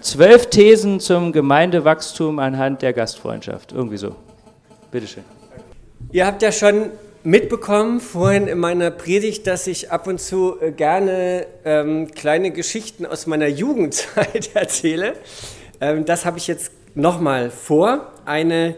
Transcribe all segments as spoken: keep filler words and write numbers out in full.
zwölf Thesen zum Gemeindewachstum anhand der Gastfreundschaft. Irgendwie so. Bitteschön. Ihr habt ja schon mitbekommen vorhin in meiner Predigt, dass ich ab und zu äh, gerne ähm, kleine Geschichten aus meiner Jugendzeit erzähle. Ähm, das habe ich jetzt nochmal vor. Eine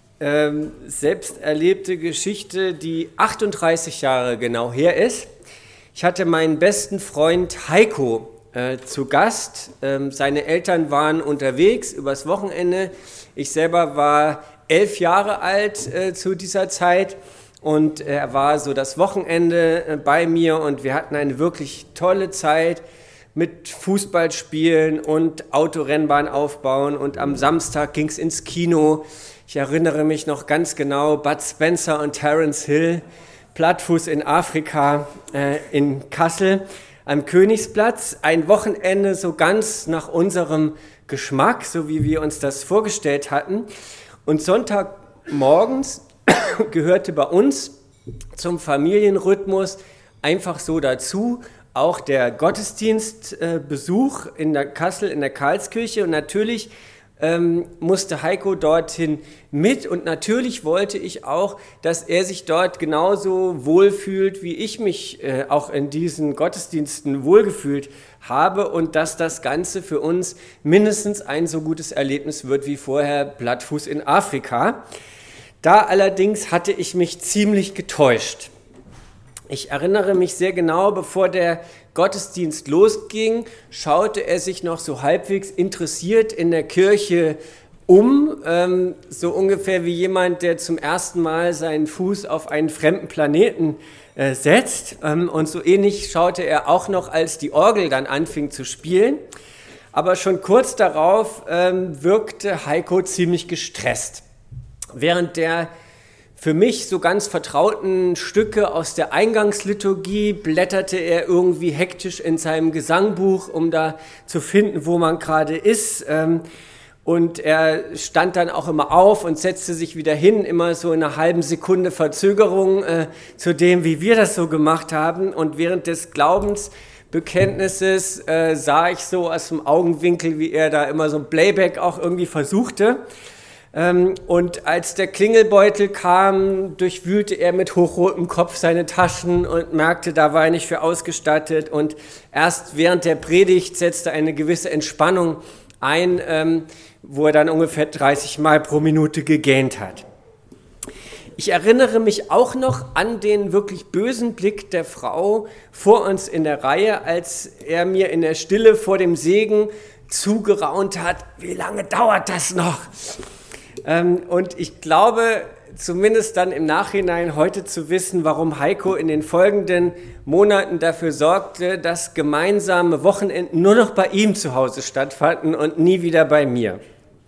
ähm, selbst erlebte Geschichte, die achtunddreißig Jahre genau her ist. Ich hatte meinen besten Freund Heiko äh, zu Gast. Ähm, seine Eltern waren unterwegs übers Wochenende. Ich selber war elf Jahre alt äh, zu dieser Zeit. Und er war so das Wochenende bei mir und wir hatten eine wirklich tolle Zeit mit Fußballspielen und Autorennbahn aufbauen und am Samstag ging es ins Kino. Ich erinnere mich noch ganz genau, Bud Spencer und Terence Hill, Plattfuß in Afrika äh, in Kassel am Königsplatz. Ein Wochenende so ganz nach unserem Geschmack, so wie wir uns das vorgestellt hatten. Und Sonntagmorgens gehörte bei uns zum Familienrhythmus einfach so dazu, auch der Gottesdienstbesuch äh, in der Kassel, in der Karlskirche und natürlich ähm, musste Heiko dorthin mit und natürlich wollte ich auch, dass er sich dort genauso wohlfühlt, wie ich mich äh, auch in diesen Gottesdiensten wohlgefühlt habe und dass das Ganze für uns mindestens ein so gutes Erlebnis wird wie vorher Plattfuß in Afrika. Da allerdings hatte ich mich ziemlich getäuscht. Ich erinnere mich sehr genau, bevor der Gottesdienst losging, schaute er sich noch so halbwegs interessiert in der Kirche um, ähm, so ungefähr wie jemand, der zum ersten Mal seinen Fuß auf einen fremden Planeten äh, setzt. Ähm, und so ähnlich schaute er auch noch, als die Orgel dann anfing zu spielen. Aber schon kurz darauf ähm, wirkte Heiko ziemlich gestresst. Während der für mich so ganz vertrauten Stücke aus der Eingangsliturgie blätterte er irgendwie hektisch in seinem Gesangbuch, um da zu finden, wo man gerade ist. Und er stand dann auch immer auf und setzte sich wieder hin, immer so in einer halben Sekunde Verzögerung zu dem, wie wir das so gemacht haben. Und während des Glaubensbekenntnisses sah ich so aus dem Augenwinkel, wie er da immer so ein Playback auch irgendwie versuchte. Und als der Klingelbeutel kam, durchwühlte er mit hochrotem Kopf seine Taschen und merkte, da war er nicht für ausgestattet. Und erst während der Predigt setzte eine gewisse Entspannung ein, wo er dann ungefähr dreißig Mal pro Minute gegähnt hat. Ich erinnere mich auch noch an den wirklich bösen Blick der Frau vor uns in der Reihe, als er mir in der Stille vor dem Segen zugeraunt hat, wie lange dauert das noch? Und ich glaube, zumindest dann im Nachhinein heute zu wissen, warum Heiko in den folgenden Monaten dafür sorgte, dass gemeinsame Wochenenden nur noch bei ihm zu Hause stattfanden und nie wieder bei mir.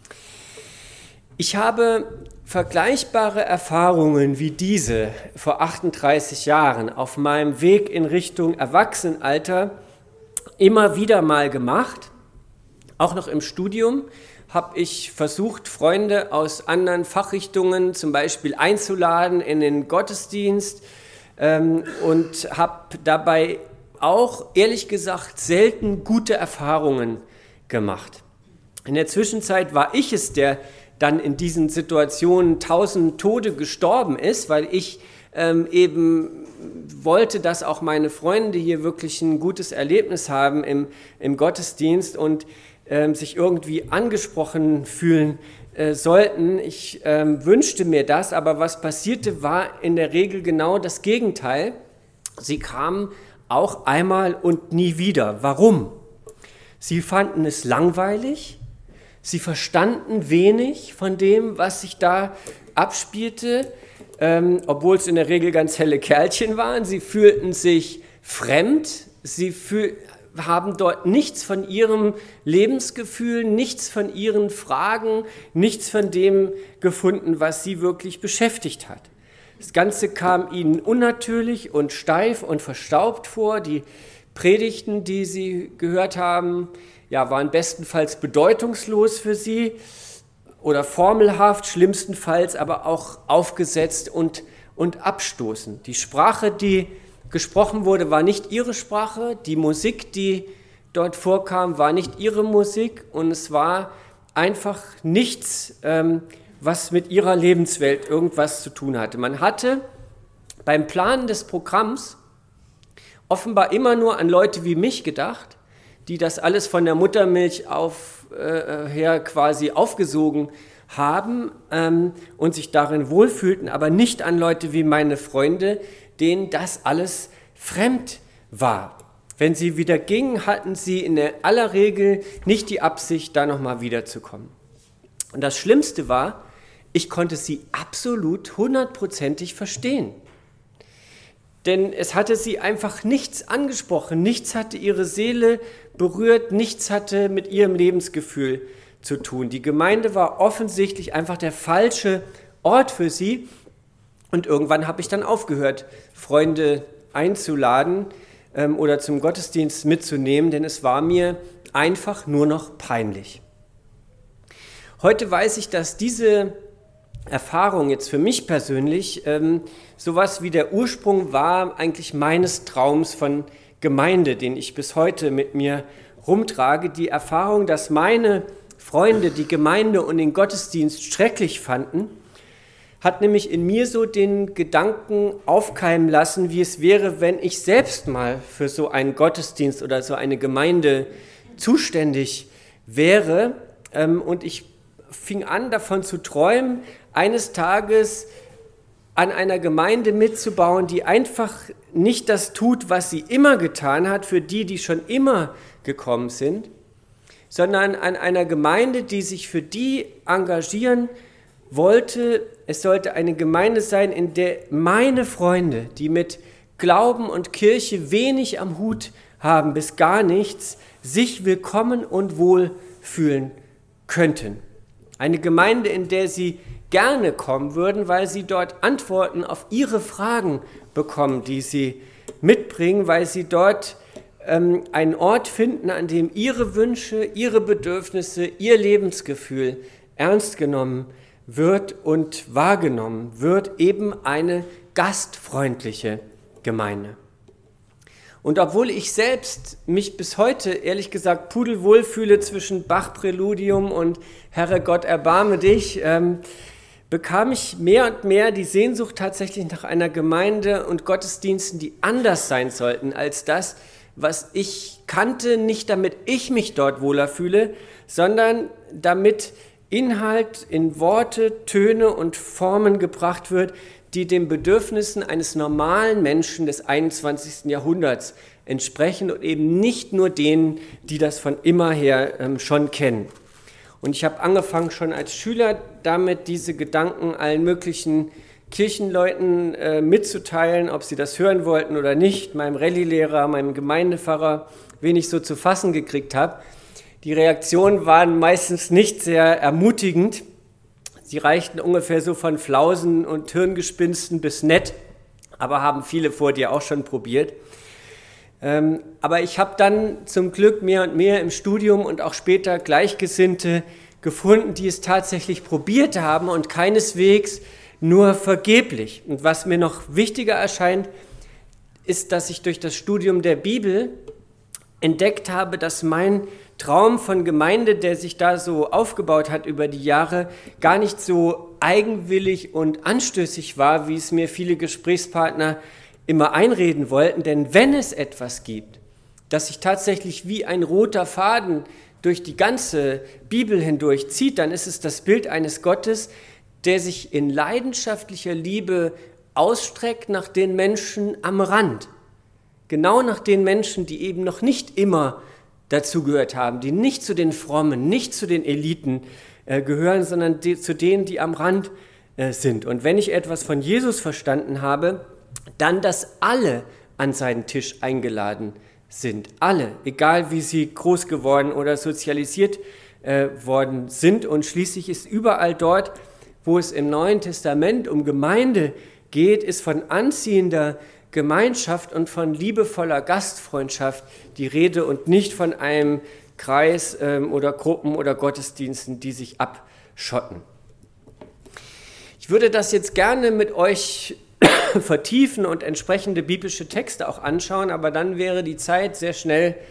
Ich habe vergleichbare Erfahrungen wie diese vor achtunddreißig Jahren auf meinem Weg in Richtung Erwachsenenalter immer wieder mal gemacht, auch noch im Studium. Habe ich versucht, Freunde aus anderen Fachrichtungen zum Beispiel einzuladen in den Gottesdienst ähm, und habe dabei auch, ehrlich gesagt, selten gute Erfahrungen gemacht. In der Zwischenzeit war ich es, der dann in diesen Situationen tausend Tode gestorben ist, weil ich ähm, eben wollte, dass auch meine Freunde hier wirklich ein gutes Erlebnis haben im, im Gottesdienst und sich irgendwie angesprochen fühlen äh, sollten. Ich ähm, wünschte mir das, aber was passierte, war in der Regel genau das Gegenteil. Sie kamen auch einmal und nie wieder. Warum? Sie fanden es langweilig, sie verstanden wenig von dem, was sich da abspielte, ähm, obwohl es in der Regel ganz helle Kerlchen waren. Sie fühlten sich fremd, sie fühlten haben dort nichts von ihrem Lebensgefühl, nichts von ihren Fragen, nichts von dem gefunden, was sie wirklich beschäftigt hat. Das Ganze kam ihnen unnatürlich und steif und verstaubt vor. Die Predigten, die sie gehört haben, ja, waren bestenfalls bedeutungslos für sie oder formelhaft, schlimmstenfalls aber auch aufgesetzt und, und abstoßend. Die Sprache, die gesprochen wurde, war nicht ihre Sprache. Die Musik, die dort vorkam, war nicht ihre Musik und es war einfach nichts, ähm, was mit ihrer Lebenswelt irgendwas zu tun hatte. Man hatte beim Planen des Programms offenbar immer nur an Leute wie mich gedacht, die das alles von der Muttermilch auf, äh, her quasi aufgesogen haben ähm, und sich darin wohlfühlten, aber nicht an Leute wie meine Freunde, denen das alles fremd war. Wenn sie wieder gingen, hatten sie in der aller Regel nicht die Absicht, da nochmal wiederzukommen. Und das Schlimmste war, ich konnte sie absolut hundertprozentig verstehen. Denn es hatte sie einfach nichts angesprochen, nichts hatte ihre Seele berührt, nichts hatte mit ihrem Lebensgefühl zu tun. Die Gemeinde war offensichtlich einfach der falsche Ort für sie. Und irgendwann habe ich dann aufgehört, Freunde einzuladen ähm, oder zum Gottesdienst mitzunehmen, denn es war mir einfach nur noch peinlich. Heute weiß ich, dass diese Erfahrung jetzt für mich persönlich ähm, sowas wie der Ursprung war eigentlich meines Traums von Gemeinde, den ich bis heute mit mir rumtrage. Die Erfahrung, dass meine Freunde die Gemeinde und den Gottesdienst schrecklich fanden, hat nämlich in mir so den Gedanken aufkeimen lassen, wie es wäre, wenn ich selbst mal für so einen Gottesdienst oder so eine Gemeinde zuständig wäre. Ähm, und ich fing an, davon zu träumen, eines Tages an einer Gemeinde mitzubauen, die einfach nicht das tut, was sie immer getan hat, für die, die schon immer gekommen sind, sondern an einer Gemeinde, die sich für die engagieren wollte. Es sollte eine Gemeinde sein, in der meine Freunde, die mit Glauben und Kirche wenig am Hut haben, bis gar nichts, sich willkommen und wohl fühlen könnten. Eine Gemeinde, in der sie gerne kommen würden, weil sie dort Antworten auf ihre Fragen bekommen, die sie mitbringen, weil sie dort ähm, einen Ort finden, an dem ihre Wünsche, ihre Bedürfnisse, ihr Lebensgefühl ernst genommen wird und wahrgenommen wird, eben eine gastfreundliche Gemeinde. Und obwohl ich selbst mich bis heute, ehrlich gesagt, pudelwohl fühle zwischen Bach-Präludium und Herre Gott, erbarme dich, ähm, bekam ich mehr und mehr die Sehnsucht tatsächlich nach einer Gemeinde und Gottesdiensten, die anders sein sollten als das, was ich kannte, nicht damit ich mich dort wohler fühle, sondern damit Inhalt in Worte, Töne und Formen gebracht wird, die den Bedürfnissen eines normalen Menschen des einundzwanzigsten Jahrhunderts entsprechen und eben nicht nur denen, die das von immer her ähm, schon kennen. Und ich habe angefangen schon als Schüler damit, diese Gedanken allen möglichen Kirchenleuten äh, mitzuteilen, ob sie das hören wollten oder nicht, meinem Rallye-Lehrer, meinem Gemeindepfarrer, wen ich so zu fassen gekriegt habe. Die Reaktionen waren meistens nicht sehr ermutigend. Sie reichten ungefähr so von Flausen und Hirngespinsten bis nett, aber haben viele vor dir auch schon probiert. Ähm, aber ich habe dann zum Glück mehr und mehr im Studium und auch später Gleichgesinnte gefunden, die es tatsächlich probiert haben und keineswegs nur vergeblich. Und was mir noch wichtiger erscheint, ist, dass ich durch das Studium der Bibel entdeckt habe, dass mein Traum von Gemeinde, der sich da so aufgebaut hat über die Jahre, gar nicht so eigenwillig und anstößig war, wie es mir viele Gesprächspartner immer einreden wollten. Denn wenn es etwas gibt, das sich tatsächlich wie ein roter Faden durch die ganze Bibel hindurch zieht, dann ist es das Bild eines Gottes, der sich in leidenschaftlicher Liebe ausstreckt nach den Menschen am Rand. Genau nach den Menschen, die eben noch nicht immer dazugehört haben, die nicht zu den Frommen, nicht zu den Eliten äh, gehören, sondern die, zu denen, die am Rand äh, sind. Und wenn ich etwas von Jesus verstanden habe, dann, dass alle an seinen Tisch eingeladen sind. Alle, egal wie sie groß geworden oder sozialisiert äh, worden sind. Und schließlich ist überall dort, wo es im Neuen Testament um Gemeinde geht, ist von anziehender Gemeinschaft und von liebevoller Gastfreundschaft die Rede und nicht von einem Kreis ähm, oder Gruppen oder Gottesdiensten, die sich abschotten. Ich würde das jetzt gerne mit euch vertiefen und entsprechende biblische Texte auch anschauen, aber dann wäre die Zeit sehr schnell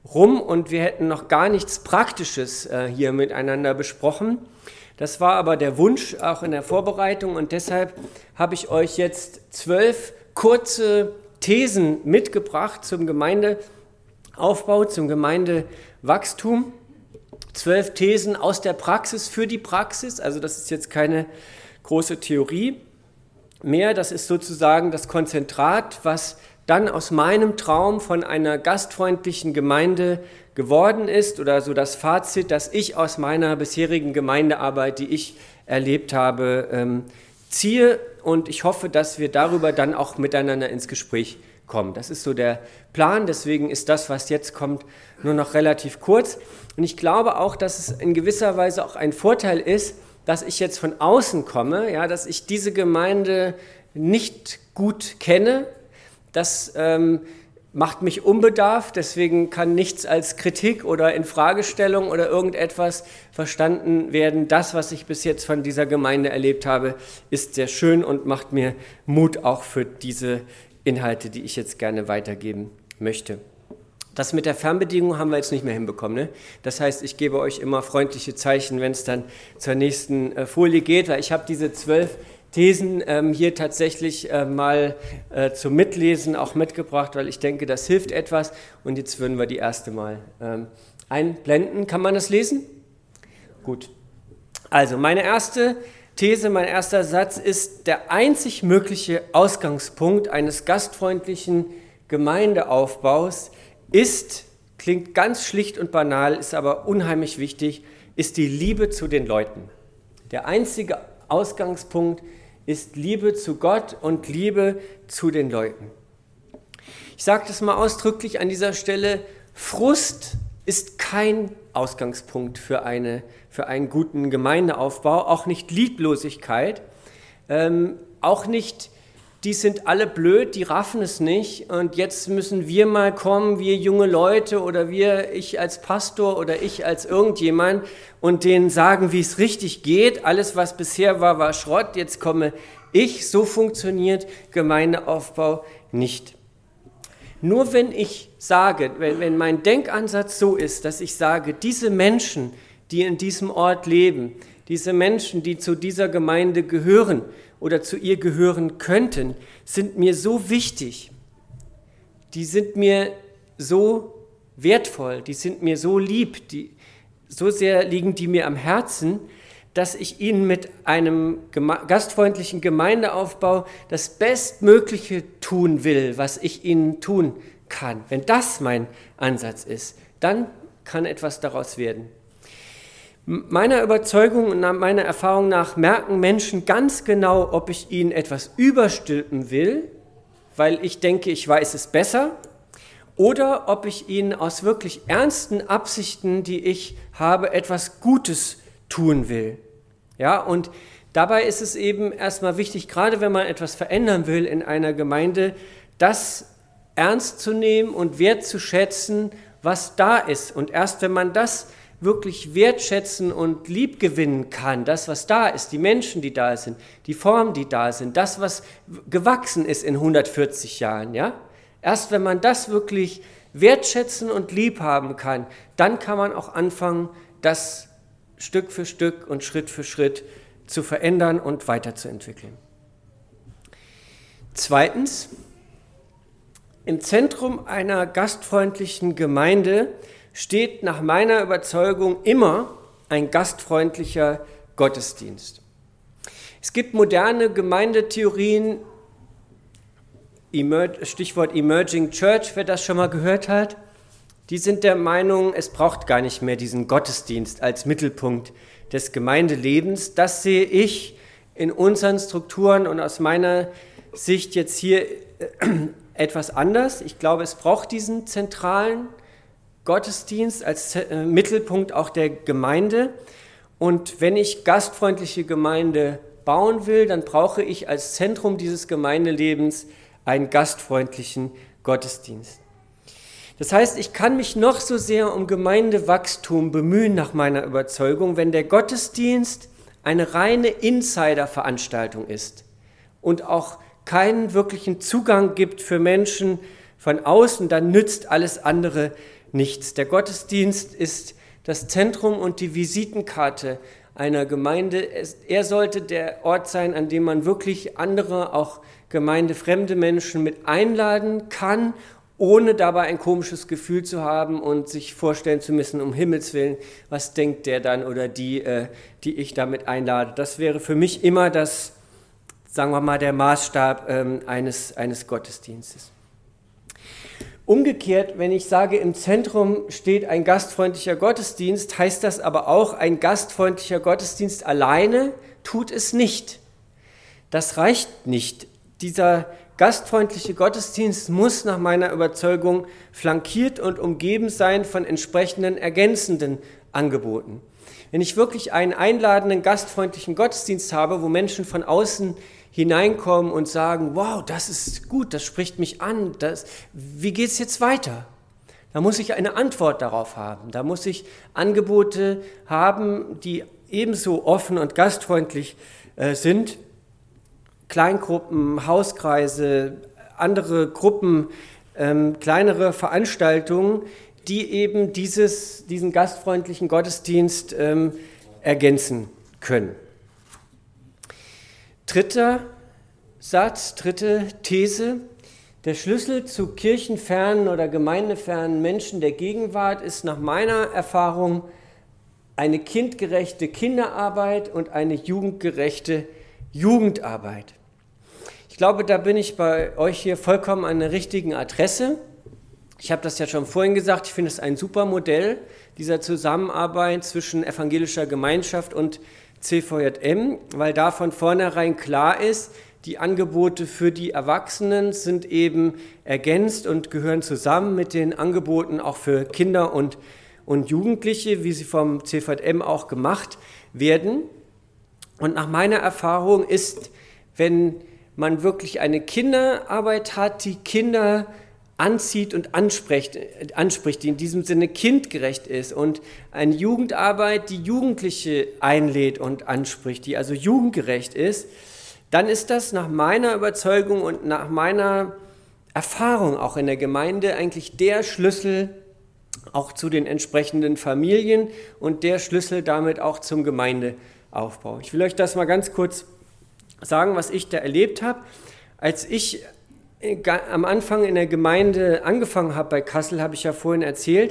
rum und wir hätten noch gar nichts Praktisches äh, hier miteinander besprochen. Das war aber der Wunsch auch in der Vorbereitung und deshalb habe ich euch jetzt zwölf kurze Thesen mitgebracht zum Gemeindeaufbau, zum Gemeindewachstum. Zwölf Thesen aus der Praxis für die Praxis, also das ist jetzt keine große Theorie mehr, das ist sozusagen das Konzentrat, was dann aus meinem Traum von einer gastfreundlichen Gemeinde geworden ist oder so das Fazit, das ich aus meiner bisherigen Gemeindearbeit, die ich erlebt habe, ähm, ziehe und ich hoffe, dass wir darüber dann auch miteinander ins Gespräch kommen. Das ist so der Plan, deswegen ist das, was jetzt kommt, nur noch relativ kurz und ich glaube auch, dass es in gewisser Weise auch ein Vorteil ist, dass ich jetzt von außen komme, ja, dass ich diese Gemeinde nicht gut kenne. Das ähm, macht mich unbedarft, deswegen kann nichts als Kritik oder Infragestellung oder irgendetwas verstanden werden. Das, was ich bis jetzt von dieser Gemeinde erlebt habe, ist sehr schön und macht mir Mut auch für diese Inhalte, die ich jetzt gerne weitergeben möchte. Das mit der Fernbedienung haben wir jetzt nicht mehr hinbekommen. Ne? Das heißt, ich gebe euch immer freundliche Zeichen, wenn es dann zur nächsten äh, Folie geht, weil ich habe diese zwölf Thesen ähm, hier tatsächlich äh, mal äh, zum Mitlesen auch mitgebracht, weil ich denke, das hilft etwas. Und jetzt würden wir die erste mal ähm, einblenden. Kann man das lesen? Gut. Also meine erste These, mein erster Satz ist, der einzig mögliche Ausgangspunkt eines gastfreundlichen Gemeindeaufbaus ist, klingt ganz schlicht und banal, ist aber unheimlich wichtig, ist die Liebe zu den Leuten. Der einzige Ausgangspunkt ist Liebe zu Gott und Liebe zu den Leuten. Ich sage das mal ausdrücklich an dieser Stelle, Frust ist kein Ausgangspunkt für, eine, für einen guten Gemeindeaufbau, auch nicht Lieblosigkeit, ähm, auch nicht, die sind alle blöd, die raffen es nicht und jetzt müssen wir mal kommen, wir junge Leute oder wir, ich als Pastor oder ich als irgendjemand und denen sagen, wie es richtig geht. Alles, was bisher war, war Schrott, jetzt komme ich. So funktioniert Gemeindeaufbau nicht. Nur wenn ich sage, wenn, wenn mein Denkansatz so ist, dass ich sage, diese Menschen, die in diesem Ort leben, diese Menschen, die zu dieser Gemeinde gehören oder zu ihr gehören könnten, sind mir so wichtig, die sind mir so wertvoll, die sind mir so lieb, die, so sehr liegen die mir am Herzen, dass ich ihnen mit einem geme- gastfreundlichen Gemeindeaufbau das Bestmögliche tun will, was ich ihnen tun kann. Wenn das mein Ansatz ist, dann kann etwas daraus werden. Meiner Überzeugung und meiner Erfahrung nach merken Menschen ganz genau, ob ich ihnen etwas überstülpen will, weil ich denke, ich weiß es besser, oder ob ich ihnen aus wirklich ernsten Absichten, die ich habe, etwas Gutes tun will. Ja, und dabei ist es eben erstmal wichtig, gerade wenn man etwas verändern will in einer Gemeinde, das ernst zu nehmen und wertzuschätzen, was da ist. Und erst wenn man das wirklich wertschätzen und liebgewinnen kann, das, was da ist, die Menschen, die da sind, die Formen, die da sind, das, was gewachsen ist in hundertvierzig Jahren, ja? Erst wenn man das wirklich wertschätzen und lieb haben kann, dann kann man auch anfangen, das Stück für Stück und Schritt für Schritt zu verändern und weiterzuentwickeln. Zweitens, im Zentrum einer gastfreundlichen Gemeinde steht nach meiner Überzeugung immer ein gastfreundlicher Gottesdienst. Es gibt moderne Gemeindetheorien, Stichwort Emerging Church, wer das schon mal gehört hat, die sind der Meinung, es braucht gar nicht mehr diesen Gottesdienst als Mittelpunkt des Gemeindelebens. Das sehe ich in unseren Strukturen und aus meiner Sicht jetzt hier etwas anders. Ich glaube, es braucht diesen zentralen Gottesdienst als äh, Mittelpunkt auch der Gemeinde. Und wenn ich gastfreundliche Gemeinde bauen will, dann brauche ich als Zentrum dieses Gemeindelebens einen gastfreundlichen Gottesdienst. Das heißt, ich kann mich noch so sehr um Gemeindewachstum bemühen, nach meiner Überzeugung, wenn der Gottesdienst eine reine Insider-Veranstaltung ist und auch keinen wirklichen Zugang gibt für Menschen von außen, dann nützt alles andere nichts. Der Gottesdienst ist das Zentrum und die Visitenkarte einer Gemeinde. Er sollte der Ort sein, an dem man wirklich andere, auch gemeindefremde Menschen mit einladen kann, ohne dabei ein komisches Gefühl zu haben und sich vorstellen zu müssen, um Himmels Willen, was denkt der dann oder die, die ich damit einlade. Das wäre für mich immer das, sagen wir mal, der Maßstab eines, eines Gottesdienstes. Umgekehrt, wenn ich sage, im Zentrum steht ein gastfreundlicher Gottesdienst, heißt das aber auch, ein gastfreundlicher Gottesdienst alleine tut es nicht. Das reicht nicht. Dieser gastfreundliche Gottesdienst muss nach meiner Überzeugung flankiert und umgeben sein von entsprechenden ergänzenden Angeboten. Wenn ich wirklich einen einladenden, gastfreundlichen Gottesdienst habe, wo Menschen von außen hineinkommen und sagen, wow, das ist gut, das spricht mich an, das, wie geht es jetzt weiter? Da muss ich eine Antwort darauf haben, da muss ich Angebote haben, die ebenso offen und gastfreundlich äh, sind. Kleingruppen, Hauskreise, andere Gruppen, ähm, kleinere Veranstaltungen, die eben dieses, diesen gastfreundlichen Gottesdienst ähm, ergänzen können. Dritter Satz, dritte These. Der Schlüssel zu kirchenfernen oder gemeindefernen Menschen der Gegenwart ist nach meiner Erfahrung eine kindgerechte Kinderarbeit und eine jugendgerechte Jugendarbeit. Ich glaube, da bin ich bei euch hier vollkommen an der richtigen Adresse. Ich habe das ja schon vorhin gesagt, ich finde es ein super Modell dieser Zusammenarbeit zwischen evangelischer Gemeinschaft und C V J M, weil da von vornherein klar ist, die Angebote für die Erwachsenen sind eben ergänzt und gehören zusammen mit den Angeboten auch für Kinder und, und Jugendliche, wie sie vom C V J M auch gemacht werden. Und nach meiner Erfahrung ist, wenn man wirklich eine Kinderarbeit hat, die Kinder anzieht und anspricht, anspricht, die in diesem Sinne kindgerecht ist, und eine Jugendarbeit, die Jugendliche einlädt und anspricht, die also jugendgerecht ist, dann ist das nach meiner Überzeugung und nach meiner Erfahrung auch in der Gemeinde eigentlich der Schlüssel auch zu den entsprechenden Familien und der Schlüssel damit auch zum Gemeindeaufbau. Ich will euch das mal ganz kurz sagen, was ich da erlebt habe. Als ich am Anfang in der Gemeinde angefangen habe bei Kassel, habe ich ja vorhin erzählt,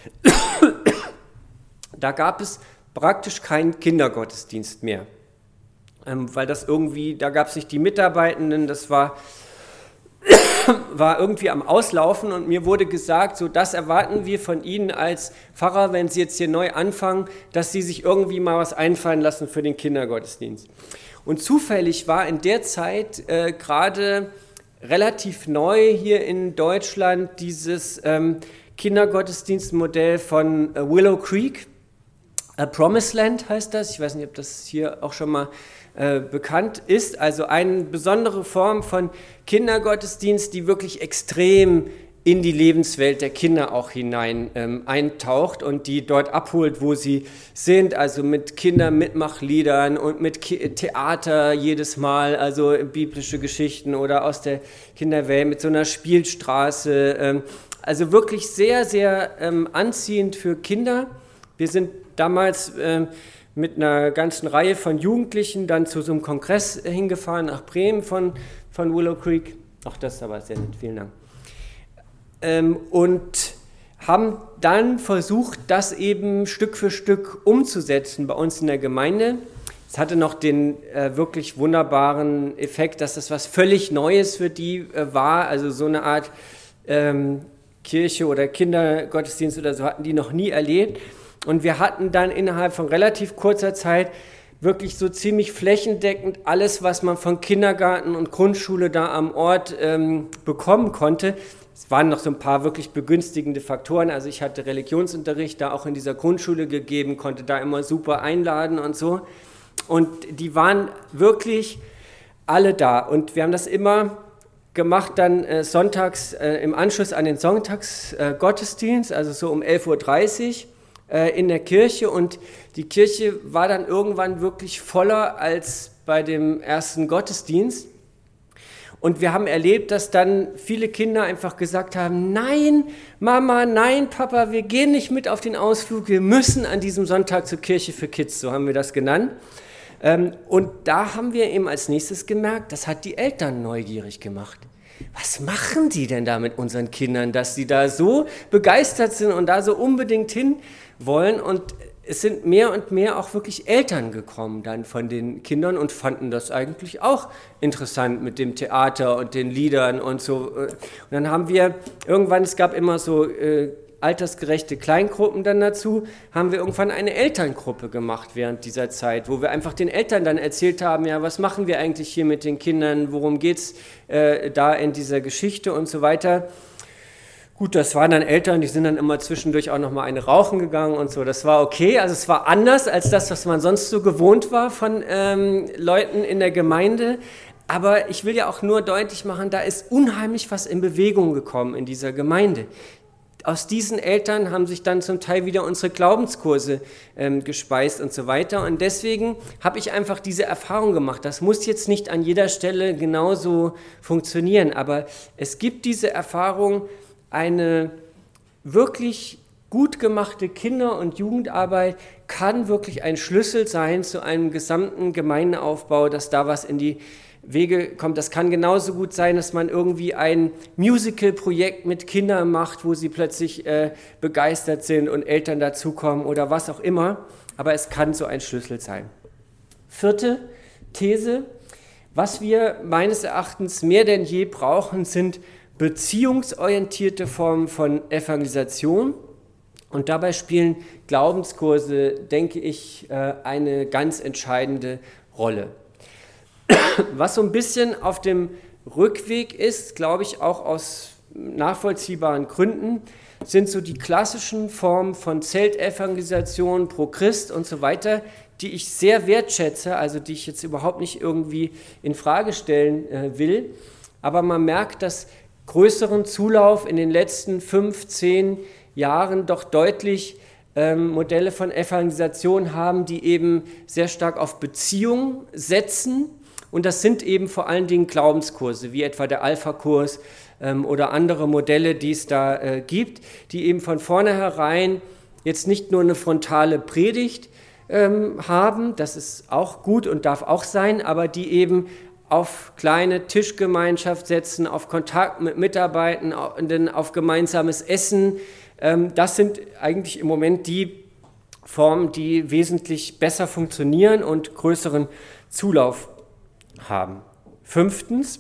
da gab es praktisch keinen Kindergottesdienst mehr, ähm, weil das irgendwie, da gab es nicht die Mitarbeitenden, das war, war irgendwie am Auslaufen, und mir wurde gesagt, so, das erwarten wir von Ihnen als Pfarrer, wenn Sie jetzt hier neu anfangen, dass Sie sich irgendwie mal was einfallen lassen für den Kindergottesdienst. Und zufällig war in der Zeit äh, gerade relativ neu hier in Deutschland dieses ähm, Kindergottesdienstmodell von äh, Willow Creek, äh, Promised Land heißt das, ich weiß nicht, ob das hier auch schon mal äh, bekannt ist, also eine besondere Form von Kindergottesdienst, die wirklich extrem in die Lebenswelt der Kinder auch hinein ähm, eintaucht und die dort abholt, wo sie sind, also mit Kindermitmachliedern und mit Ki- Theater jedes Mal, also biblische Geschichten oder aus der Kinderwelt mit so einer Spielstraße, ähm, also wirklich sehr, sehr ähm, anziehend für Kinder. Wir sind damals ähm, mit einer ganzen Reihe von Jugendlichen dann zu so einem Kongress hingefahren nach Bremen von, von Willow Creek. Ach, das ist aber sehr nett, vielen Dank. Und haben dann versucht, das eben Stück für Stück umzusetzen bei uns in der Gemeinde. Es hatte noch den äh, wirklich wunderbaren Effekt, dass das was völlig Neues für die äh, war, also so eine Art ähm, Kirche oder Kindergottesdienst oder so hatten die noch nie erlebt. Und wir hatten dann innerhalb von relativ kurzer Zeit wirklich so ziemlich flächendeckend alles, was man von Kindergarten und Grundschule da am Ort ähm, bekommen konnte. Es waren noch so ein paar wirklich begünstigende Faktoren, also ich hatte Religionsunterricht da auch in dieser Grundschule gegeben, konnte da immer super einladen und so, und die waren wirklich alle da, und wir haben das immer gemacht dann äh, sonntags äh, im Anschluss an den Sonntagsgottesdienst, äh, also so um elf Uhr dreißig äh, in der Kirche, und die Kirche war dann irgendwann wirklich voller als bei dem ersten Gottesdienst. Und wir haben erlebt, dass dann viele Kinder einfach gesagt haben, nein, Mama, nein, Papa, wir gehen nicht mit auf den Ausflug, wir müssen an diesem Sonntag zur Kirche für Kids, so haben wir das genannt. Und da haben wir eben als nächstes gemerkt, das hat die Eltern neugierig gemacht. Was machen die denn da mit unseren Kindern, dass sie da so begeistert sind und da so unbedingt hin wollen? Und es sind mehr und mehr auch wirklich Eltern gekommen dann von den Kindern und fanden das eigentlich auch interessant mit dem Theater und den Liedern und so. Und dann haben wir irgendwann, es gab immer so äh, altersgerechte Kleingruppen dann dazu, haben wir irgendwann eine Elterngruppe gemacht während dieser Zeit, wo wir einfach den Eltern dann erzählt haben, ja, was machen wir eigentlich hier mit den Kindern, worum geht es äh, da in dieser Geschichte und so weiter. Gut, das waren dann Eltern, die sind dann immer zwischendurch auch noch mal eine rauchen gegangen und so, das war okay, also es war anders als das, was man sonst so gewohnt war von ähm, Leuten in der Gemeinde, aber ich will ja auch nur deutlich machen, da ist unheimlich was in Bewegung gekommen in dieser Gemeinde. Aus diesen Eltern haben sich dann zum Teil wieder unsere Glaubenskurse ähm, gespeist und so weiter. Und deswegen habe ich einfach diese Erfahrung gemacht. Das muss jetzt nicht an jeder Stelle genauso funktionieren, aber es gibt diese Erfahrung, eine wirklich gut gemachte Kinder- und Jugendarbeit kann wirklich ein Schlüssel sein zu einem gesamten Gemeindeaufbau, dass da was in die Wege kommt. Das kann genauso gut sein, dass man irgendwie ein Musical-Projekt mit Kindern macht, wo sie plötzlich äh, begeistert sind und Eltern dazukommen oder was auch immer. Aber es kann so ein Schlüssel sein. Vierte These. Was wir meines Erachtens mehr denn je brauchen, sind beziehungsorientierte Formen von Evangelisation. Und dabei spielen Glaubenskurse, denke ich, äh, eine ganz entscheidende Rolle. Was so ein bisschen auf dem Rückweg ist, glaube ich, auch aus nachvollziehbaren Gründen, sind so die klassischen Formen von Zeltevangelisation, Pro Christ und so weiter, die ich sehr wertschätze, also die ich jetzt überhaupt nicht irgendwie in Frage stellen äh, will. Aber man merkt, dass größeren Zulauf in den letzten fünf, zehn Jahren doch deutlich ähm, Modelle von Evangelisation haben, die eben sehr stark auf Beziehung setzen. Und das sind eben vor allen Dingen Glaubenskurse, wie etwa der Alpha-Kurs ähm, oder andere Modelle, die es da äh, gibt, die eben von vornherein jetzt nicht nur eine frontale Predigt ähm, haben, das ist auch gut und darf auch sein, aber die eben auf kleine Tischgemeinschaft setzen, auf Kontakt mit Mitarbeitenden, auf gemeinsames Essen. Ähm, das sind eigentlich im Moment die Formen, die wesentlich besser funktionieren und größeren Zulauf haben. Fünftens,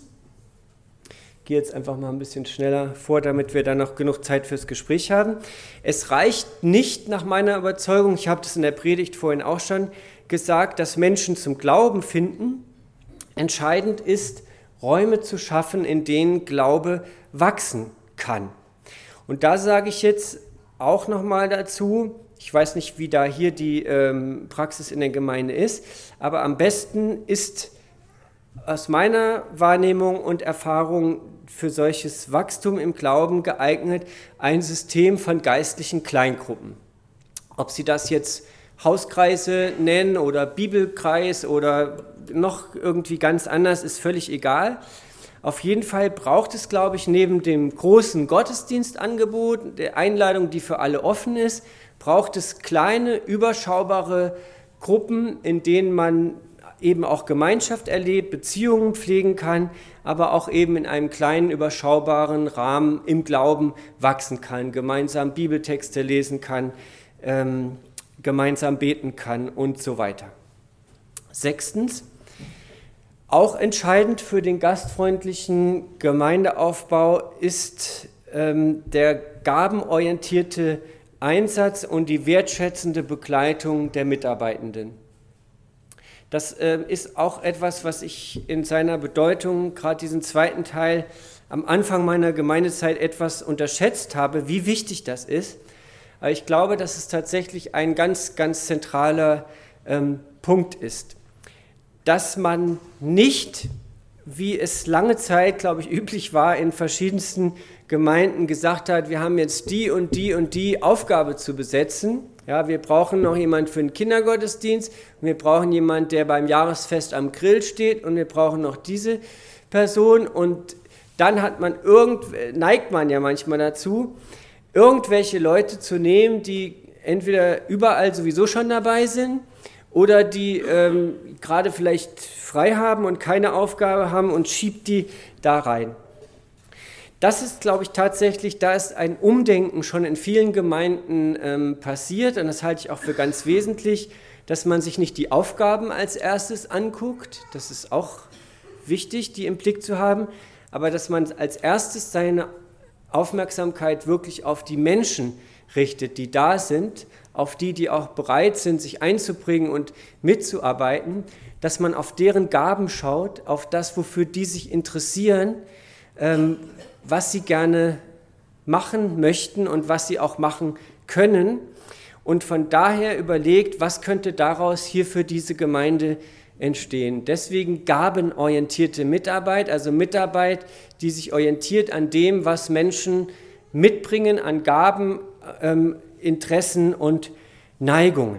ich gehe jetzt einfach mal ein bisschen schneller vor, damit wir dann noch genug Zeit fürs Gespräch haben. Es reicht nicht nach meiner Überzeugung, ich habe das in der Predigt vorhin auch schon gesagt, dass Menschen zum Glauben finden. Entscheidend ist, Räume zu schaffen, in denen Glaube wachsen kann. Und da sage ich jetzt auch nochmal dazu, ich weiß nicht, wie da hier die ähm, Praxis in der Gemeinde ist, aber am besten ist aus meiner Wahrnehmung und Erfahrung für solches Wachstum im Glauben geeignet ein System von geistlichen Kleingruppen. Ob Sie das jetzt Hauskreise nennen oder Bibelkreis oder noch irgendwie ganz anders, ist völlig egal. Auf jeden Fall braucht es, glaube ich, neben dem großen Gottesdienstangebot, der Einladung, die für alle offen ist, braucht es kleine, überschaubare Gruppen, in denen man eben auch Gemeinschaft erlebt, Beziehungen pflegen kann, aber auch eben in einem kleinen, überschaubaren Rahmen im Glauben wachsen kann, gemeinsam Bibeltexte lesen kann, ähm, gemeinsam beten kann und so weiter. Sechstens, auch entscheidend für den gastfreundlichen Gemeindeaufbau ist ähm, der gabenorientierte Einsatz und die wertschätzende Begleitung der Mitarbeitenden. Das äh, ist auch etwas, was ich in seiner Bedeutung, gerade diesen zweiten Teil, am Anfang meiner Gemeindezeit etwas unterschätzt habe, wie wichtig das ist. Aber ich glaube, dass es tatsächlich ein ganz, ganz zentraler ähm, Punkt ist, dass man nicht, wie es lange Zeit, glaube ich, üblich war, in verschiedensten Gemeinden gesagt hat, wir haben jetzt die und die und die Aufgabe zu besetzen. Ja, wir brauchen noch jemanden für den Kindergottesdienst, und wir brauchen jemanden, der beim Jahresfest am Grill steht und wir brauchen noch diese Person und dann hat man irgend, neigt man ja manchmal dazu, irgendwelche Leute zu nehmen, die entweder überall sowieso schon dabei sind oder die ähm, gerade vielleicht frei haben und keine Aufgabe haben und schiebt die da rein. Das ist, glaube ich, tatsächlich, da ist ein Umdenken schon in vielen Gemeinden ähm, passiert und das halte ich auch für ganz wesentlich, dass man sich nicht die Aufgaben als erstes anguckt, das ist auch wichtig, die im Blick zu haben, aber dass man als erstes seine Aufmerksamkeit wirklich auf die Menschen richtet, die da sind, auf die, die auch bereit sind, sich einzubringen und mitzuarbeiten, dass man auf deren Gaben schaut, auf das, wofür die sich interessieren, ähm, was sie gerne machen möchten und was sie auch machen können und von daher überlegt, was könnte daraus hier für diese Gemeinde entstehen. Deswegen gabenorientierte Mitarbeit, also Mitarbeit, die sich orientiert an dem, was Menschen mitbringen an Gaben, ähm, Interessen und Neigungen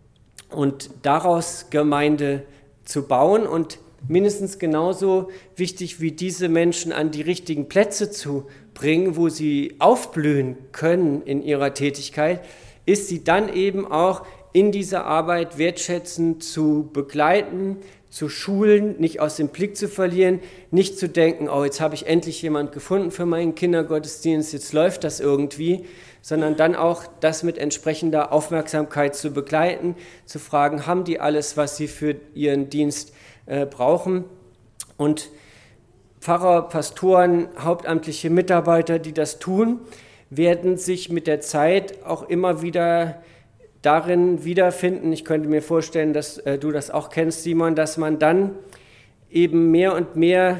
und daraus Gemeinde zu bauen und mindestens genauso wichtig wie diese Menschen an die richtigen Plätze zu bringen, wo sie aufblühen können in ihrer Tätigkeit, ist sie dann eben auch in dieser Arbeit wertschätzend zu begleiten, zu schulen, nicht aus dem Blick zu verlieren, nicht zu denken, oh, jetzt habe ich endlich jemand gefunden für meinen Kindergottesdienst, jetzt läuft das irgendwie, sondern dann auch das mit entsprechender Aufmerksamkeit zu begleiten, zu fragen, haben die alles, was sie für ihren Dienst äh, brauchen? Und Pfarrer, Pastoren, hauptamtliche Mitarbeiter, die das tun, werden sich mit der Zeit auch immer wieder darin wiederfinden. Ich könnte mir vorstellen, dass äh, du das auch kennst, Simon, dass man dann eben mehr und mehr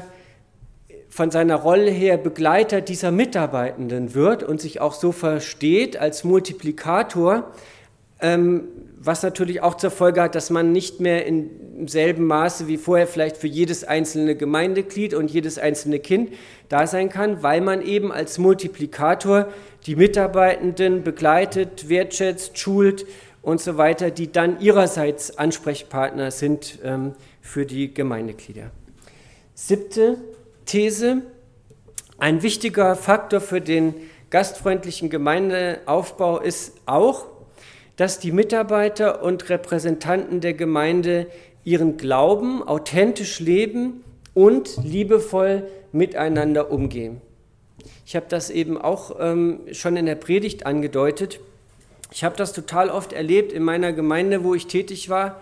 von seiner Rolle her Begleiter dieser Mitarbeitenden wird und sich auch so versteht als Multiplikator, ähm, was natürlich auch zur Folge hat, dass man nicht mehr im selben Maße wie vorher vielleicht für jedes einzelne Gemeindeglied und jedes einzelne Kind da sein kann, weil man eben als Multiplikator die Mitarbeitenden begleitet, wertschätzt, schult und so weiter, die dann ihrerseits Ansprechpartner sind ähm, für die Gemeindeglieder. Siebte These: Ein wichtiger Faktor für den gastfreundlichen Gemeindeaufbau ist auch, dass die Mitarbeiter und Repräsentanten der Gemeinde ihren Glauben authentisch leben und liebevoll miteinander umgehen. Ich habe das eben auch ähm, schon in der Predigt angedeutet. Ich habe das total oft erlebt in meiner Gemeinde, wo ich tätig war.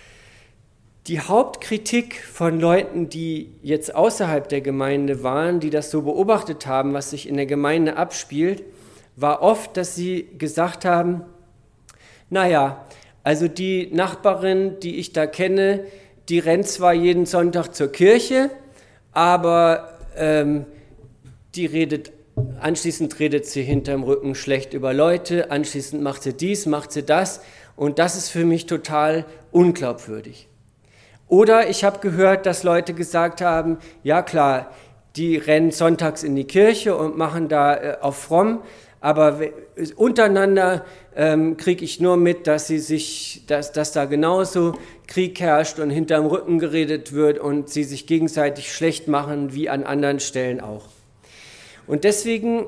Die Hauptkritik von Leuten, die jetzt außerhalb der Gemeinde waren, die das so beobachtet haben, was sich in der Gemeinde abspielt, war oft, dass sie gesagt haben, naja, also die Nachbarin, die ich da kenne, die rennt zwar jeden Sonntag zur Kirche, aber ähm, die redet, anschließend redet sie hinterm Rücken schlecht über Leute, anschließend macht sie dies, macht sie das und das ist für mich total unglaubwürdig. Oder ich habe gehört, dass Leute gesagt haben, ja klar, die rennen sonntags in die Kirche und machen da äh, auf fromm, aber untereinander ähm, kriege ich nur mit, dass sie sich, dass, dass da genauso Krieg herrscht und hinterm Rücken geredet wird und sie sich gegenseitig schlecht machen, wie an anderen Stellen auch. Und deswegen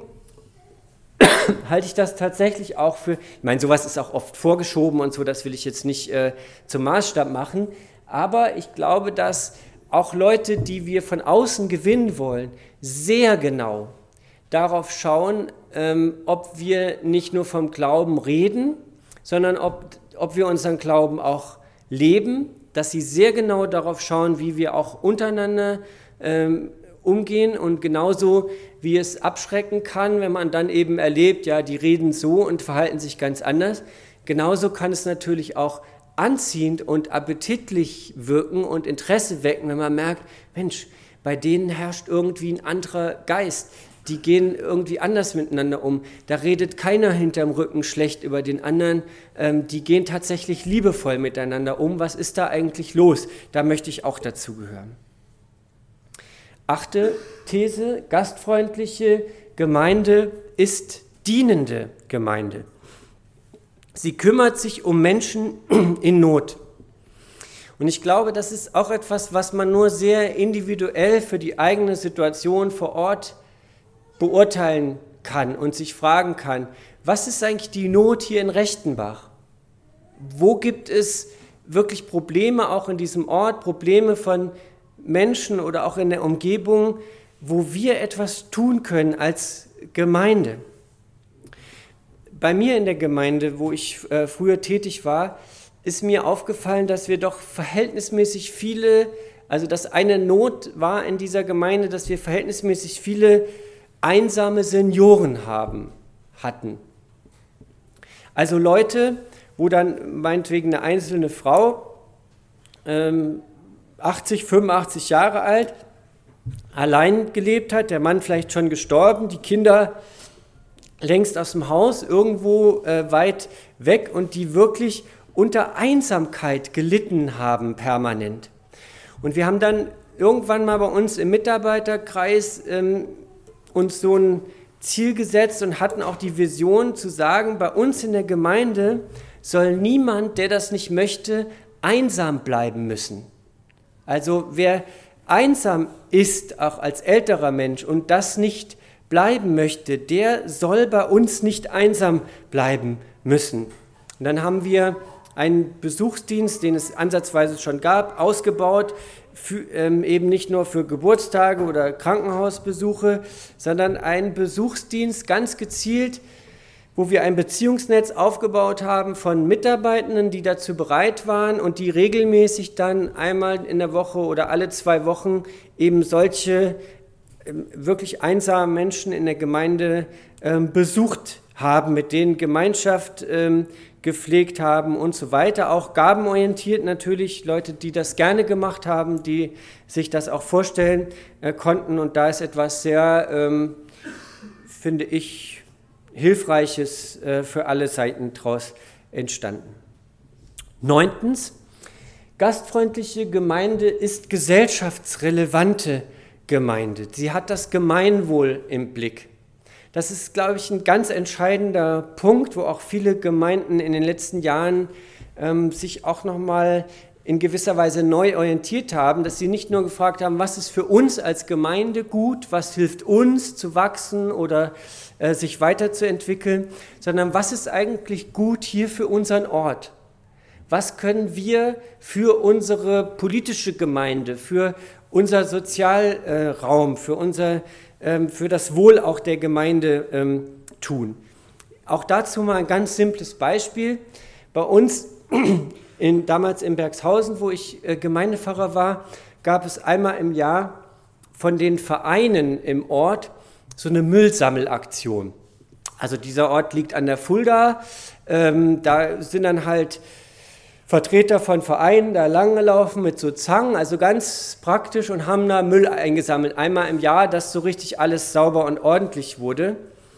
halte ich das tatsächlich auch für, ich meine, sowas ist auch oft vorgeschoben und so, das will ich jetzt nicht äh, zum Maßstab machen, aber ich glaube, dass auch Leute, die wir von außen gewinnen wollen, sehr genau darauf schauen, ähm, ob wir nicht nur vom Glauben reden, sondern ob, ob wir unseren Glauben auch leben, dass sie sehr genau darauf schauen, wie wir auch untereinander ähm, umgehen und genauso wie es abschrecken kann, wenn man dann eben erlebt, ja, die reden so und verhalten sich ganz anders, genauso kann es natürlich auch anziehend und appetitlich wirken und Interesse wecken, wenn man merkt, Mensch, bei denen herrscht irgendwie ein anderer Geist. Die gehen irgendwie anders miteinander um. Da redet keiner hinterm Rücken schlecht über den anderen. Ähm, die gehen tatsächlich liebevoll miteinander um. Was ist da eigentlich los? Da möchte ich auch dazugehören. Achte These: Gastfreundliche Gemeinde ist dienende Gemeinde. Sie kümmert sich um Menschen in Not. Und ich glaube, das ist auch etwas, was man nur sehr individuell für die eigene Situation vor Ort beurteilen kann und sich fragen kann, was ist eigentlich die Not hier in Rechtenbach? Wo gibt es wirklich Probleme auch in diesem Ort, Probleme von Menschen oder auch in der Umgebung, wo wir etwas tun können als Gemeinde? Bei mir in der Gemeinde, wo ich äh, früher tätig war, ist mir aufgefallen, dass wir doch verhältnismäßig viele, also dass eine Not war in dieser Gemeinde, dass wir verhältnismäßig viele einsame Senioren haben, hatten. Also Leute, wo dann meinetwegen eine einzelne Frau, ähm, achtzig, fünfundachtzig Jahre alt, allein gelebt hat, der Mann vielleicht schon gestorben, die Kinder längst aus dem Haus, irgendwo äh, weit weg und die wirklich unter Einsamkeit gelitten haben permanent. Und wir haben dann irgendwann mal bei uns im Mitarbeiterkreis ähm, uns so ein Ziel gesetzt und hatten auch die Vision zu sagen, bei uns in der Gemeinde soll niemand, der das nicht möchte, einsam bleiben müssen. Also wer einsam ist, auch als älterer Mensch und das nicht bleiben möchte, der soll bei uns nicht einsam bleiben müssen. Und dann haben wir einen Besuchsdienst, den es ansatzweise schon gab, ausgebaut, für, ähm, eben nicht nur für Geburtstage oder Krankenhausbesuche, sondern einen Besuchsdienst ganz gezielt, wo wir ein Beziehungsnetz aufgebaut haben von Mitarbeitenden, die dazu bereit waren und die regelmäßig dann einmal in der Woche oder alle zwei Wochen eben solche ähm, wirklich einsamen Menschen in der Gemeinde ähm, besucht haben, mit denen Gemeinschaft ähm, gepflegt haben und so weiter, auch gabenorientiert natürlich, Leute, die das gerne gemacht haben, die sich das auch vorstellen äh, konnten und da ist etwas sehr, ähm, finde ich, Hilfreiches äh, für alle Seiten daraus entstanden. Neuntens, gastfreundliche Gemeinde ist gesellschaftsrelevante Gemeinde. Sie hat das Gemeinwohl im Blick. Das ist, glaube ich, ein ganz entscheidender Punkt, wo auch viele Gemeinden in den letzten Jahren ähm, sich auch nochmal in gewisser Weise neu orientiert haben, dass sie nicht nur gefragt haben, was ist für uns als Gemeinde gut, was hilft uns zu wachsen oder äh, sich weiterzuentwickeln, sondern was ist eigentlich gut hier für unseren Ort? Was können wir für unsere politische Gemeinde, für unser Sozialraum, für unser für das Wohl auch der Gemeinde ähm, tun. Auch dazu mal ein ganz simples Beispiel. Bei uns, in, damals in Bergshausen, wo ich äh, Gemeindepfarrer war, gab es einmal im Jahr von den Vereinen im Ort so eine Müllsammelaktion. Also dieser Ort liegt an der Fulda, ähm, da sind dann halt Vertreter von Vereinen da langgelaufen mit so Zangen, also ganz praktisch und haben da Müll eingesammelt, einmal im Jahr, dass so richtig alles sauber und ordentlich wurde.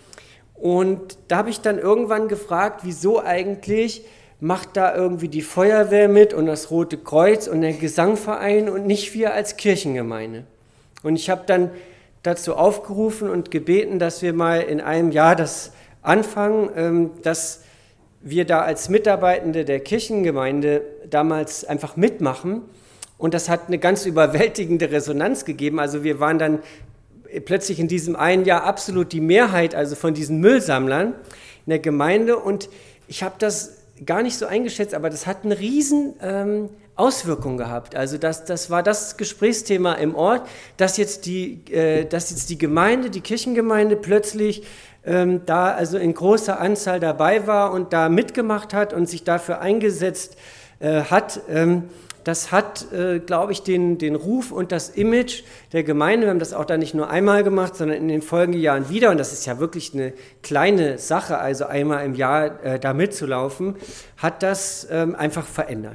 Und da habe ich dann irgendwann gefragt, wieso eigentlich macht da irgendwie die Feuerwehr mit und das Rote Kreuz und der Gesangverein und nicht wir als Kirchengemeinde. Und ich habe dann dazu aufgerufen und gebeten, dass wir mal in einem Jahr das anfangen, dass wir da als Mitarbeitende der Kirchengemeinde damals einfach mitmachen und das hat eine ganz überwältigende Resonanz gegeben. Also wir waren dann plötzlich in diesem einen Jahr absolut die Mehrheit, also von diesen Müllsammlern in der Gemeinde und ich habe das gar nicht so eingeschätzt, aber das hat eine riesen ähm, Auswirkung gehabt. Also das, das war das Gesprächsthema im Ort, dass jetzt die, äh, dass jetzt die Gemeinde, die Kirchengemeinde plötzlich ähm, da also in großer Anzahl dabei war und da mitgemacht hat und sich dafür eingesetzt äh, hat. Ähm, das hat, äh, glaube ich, den, den Ruf und das Image der Gemeinde, wir haben das auch da nicht nur einmal gemacht, sondern in den folgenden Jahren wieder, und das ist ja wirklich eine kleine Sache, also einmal im Jahr äh, da mitzulaufen, hat das ähm, einfach verändert.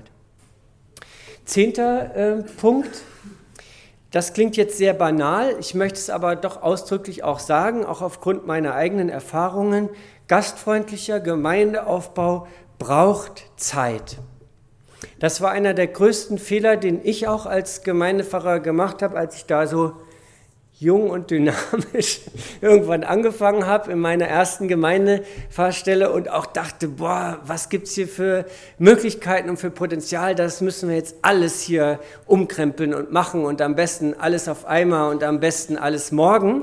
Zehnter äh, Punkt, das klingt jetzt sehr banal, ich möchte es aber doch ausdrücklich auch sagen, auch aufgrund meiner eigenen Erfahrungen, gastfreundlicher Gemeindeaufbau braucht Zeit. Das war einer der größten Fehler, den ich auch als Gemeindepfarrer gemacht habe, als ich da so jung und dynamisch irgendwann angefangen habe in meiner ersten Gemeindepfarrstelle und auch dachte, boah, was gibt es hier für Möglichkeiten und für Potenzial, das müssen wir jetzt alles hier umkrempeln und machen und am besten alles auf einmal und am besten alles morgen.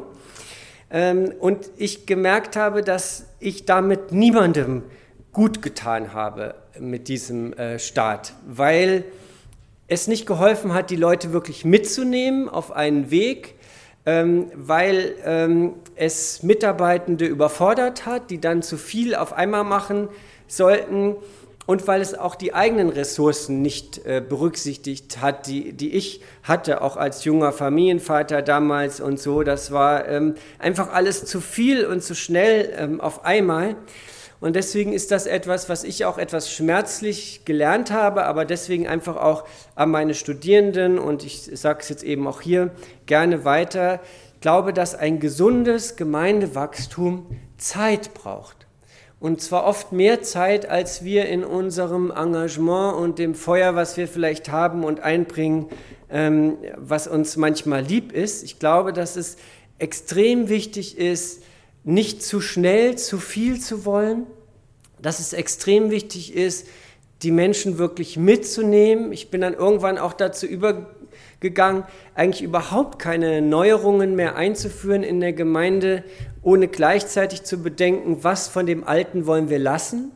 Und ich gemerkt habe, dass ich damit niemandem gut getan habe mit diesem Start, weil es nicht geholfen hat, die Leute wirklich mitzunehmen auf einen Weg, Ähm, weil ähm, es Mitarbeitende überfordert hat, die dann zu viel auf einmal machen sollten und weil es auch die eigenen Ressourcen nicht äh, berücksichtigt hat, die, die ich hatte, auch als junger Familienvater damals und so. Das war ähm, einfach alles zu viel und zu schnell ähm, auf einmal. Und deswegen ist das etwas, was ich auch etwas schmerzlich gelernt habe, aber deswegen einfach auch an meine Studierenden, und ich sage es jetzt eben auch hier gerne weiter, ich glaube, dass ein gesundes Gemeindewachstum Zeit braucht. Und zwar oft mehr Zeit, als wir in unserem Engagement und dem Feuer, was wir vielleicht haben und einbringen, ähm, was uns manchmal lieb ist. Ich glaube, dass es extrem wichtig ist, nicht zu schnell, zu viel zu wollen, dass es extrem wichtig ist, die Menschen wirklich mitzunehmen. Ich bin dann irgendwann auch dazu übergegangen, eigentlich überhaupt keine Neuerungen mehr einzuführen in der Gemeinde, ohne gleichzeitig zu bedenken, was von dem Alten wollen wir lassen,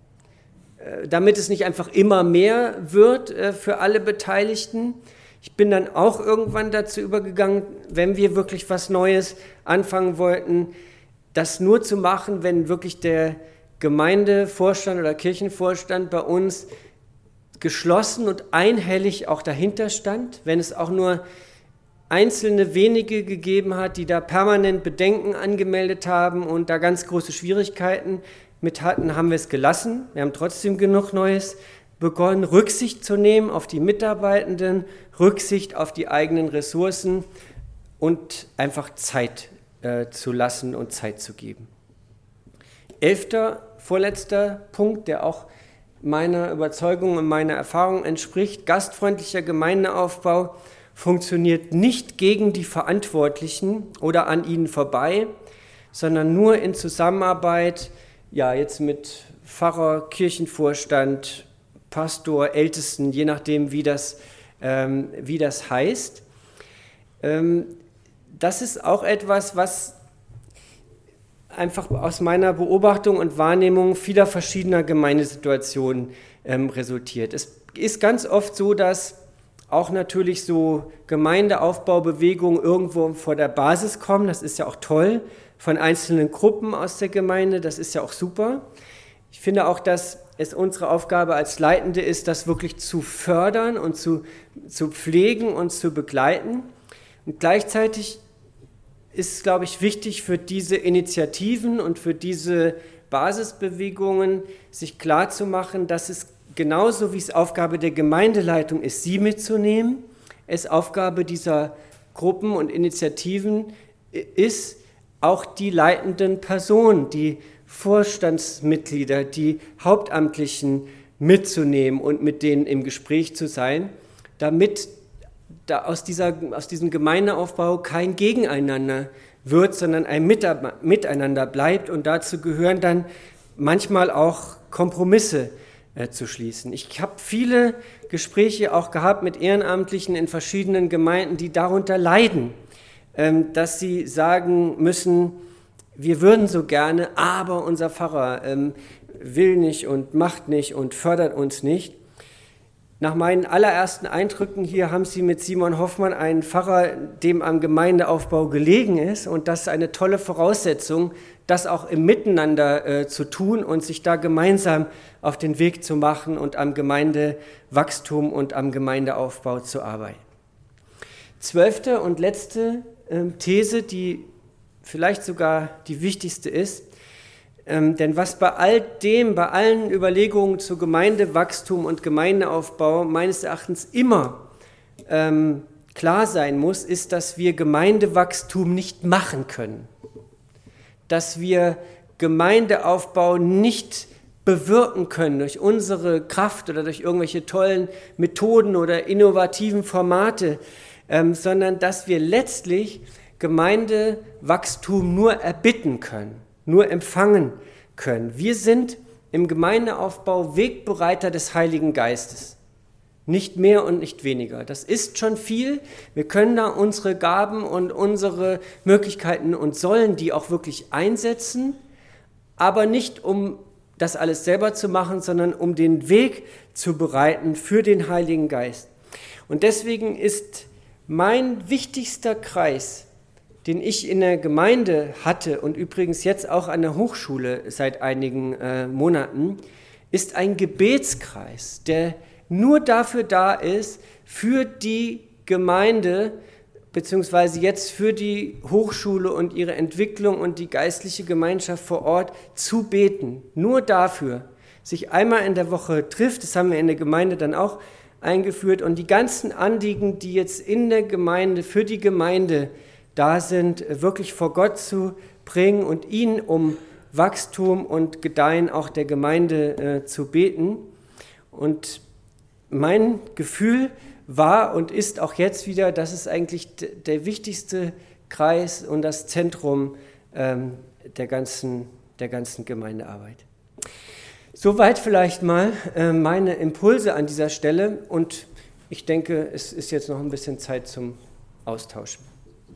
damit es nicht einfach immer mehr wird für alle Beteiligten. Ich bin dann auch irgendwann dazu übergegangen, wenn wir wirklich was Neues anfangen wollten, das nur zu machen, wenn wirklich der Gemeindevorstand oder Kirchenvorstand bei uns geschlossen und einhellig auch dahinter stand, wenn es auch nur einzelne wenige gegeben hat, die da permanent Bedenken angemeldet haben und da ganz große Schwierigkeiten mit hatten, haben wir es gelassen. Wir haben trotzdem genug Neues begonnen, Rücksicht zu nehmen auf die Mitarbeitenden, Rücksicht auf die eigenen Ressourcen und einfach Zeit äh, zu lassen und Zeit zu geben. Elfter, vorletzter Punkt, der auch meiner Überzeugung und meiner Erfahrung entspricht: Gastfreundlicher Gemeindeaufbau funktioniert nicht gegen die Verantwortlichen oder an ihnen vorbei, sondern nur in Zusammenarbeit, ja, jetzt mit Pfarrer, Kirchenvorstand, Pastor, Ältesten, je nachdem, wie das, ähm, wie das heißt. Ähm, das ist auch etwas, was einfach aus meiner Beobachtung und Wahrnehmung vieler verschiedener Gemeindesituationen ähm, resultiert. Es ist ganz oft so, dass auch natürlich so Gemeindeaufbaubewegungen irgendwo vor der Basis kommen. Das ist ja auch toll, von einzelnen Gruppen aus der Gemeinde, das ist ja auch super. Ich finde auch, dass es unsere Aufgabe als Leitende ist, das wirklich zu fördern und zu, zu pflegen und zu begleiten. Und gleichzeitig ist es, glaube ich, wichtig für diese Initiativen und für diese Basisbewegungen, sich klarzumachen, dass es genauso wie es Aufgabe der Gemeindeleitung ist, sie mitzunehmen, es Aufgabe dieser Gruppen und Initiativen ist, auch die leitenden Personen, die Vorstandsmitglieder, die Hauptamtlichen mitzunehmen und mit denen im Gespräch zu sein, damit da aus, dieser, aus diesem Gemeindeaufbau kein Gegeneinander wird, sondern ein Miteinander bleibt, und dazu gehören dann manchmal auch Kompromisse äh, zu schließen. Ich habe viele Gespräche auch gehabt mit Ehrenamtlichen in verschiedenen Gemeinden, die darunter leiden, ähm, dass sie sagen müssen, wir würden so gerne, aber unser Pfarrer ähm, will nicht und macht nicht und fördert uns nicht. Nach meinen allerersten Eindrücken hier haben Sie mit Simon Hoffmann einen Pfarrer, dem am Gemeindeaufbau gelegen ist, und das ist eine tolle Voraussetzung, das auch im Miteinander äh, zu tun und sich da gemeinsam auf den Weg zu machen und am Gemeindewachstum und am Gemeindeaufbau zu arbeiten. Zwölfte und letzte äh, These, die vielleicht sogar die wichtigste ist, Ähm, denn was bei all dem, bei allen Überlegungen zu Gemeindewachstum und Gemeindeaufbau meines Erachtens immer ähm, klar sein muss, ist, dass wir Gemeindewachstum nicht machen können. Dass wir Gemeindeaufbau nicht bewirken können durch unsere Kraft oder durch irgendwelche tollen Methoden oder innovativen Formate, ähm, sondern dass wir letztlich Gemeindewachstum nur erbitten können, nur empfangen können. Wir sind im Gemeindeaufbau Wegbereiter des Heiligen Geistes. Nicht mehr und nicht weniger. Das ist schon viel. Wir können da unsere Gaben und unsere Möglichkeiten und sollen die auch wirklich einsetzen, aber nicht um das alles selber zu machen, sondern um den Weg zu bereiten für den Heiligen Geist. Und deswegen ist mein wichtigster Kreis, den ich in der Gemeinde hatte und übrigens jetzt auch an der Hochschule seit einigen äh, Monaten, ist ein Gebetskreis, der nur dafür da ist, für die Gemeinde, beziehungsweise jetzt für die Hochschule und ihre Entwicklung und die geistliche Gemeinschaft vor Ort zu beten. Nur dafür, sich einmal in der Woche trifft, das haben wir in der Gemeinde dann auch eingeführt, und die ganzen Anliegen, die jetzt in der Gemeinde, für die Gemeinde da sind, wirklich vor Gott zu bringen und ihn um Wachstum und Gedeihen auch der Gemeinde äh, zu beten. Und mein Gefühl war und ist auch jetzt wieder, das ist eigentlich d- der wichtigste Kreis und das Zentrum ähm, der ganzen, der ganzen Gemeindearbeit. Soweit vielleicht mal äh, meine Impulse an dieser Stelle, und ich denke, es ist jetzt noch ein bisschen Zeit zum Austauschen.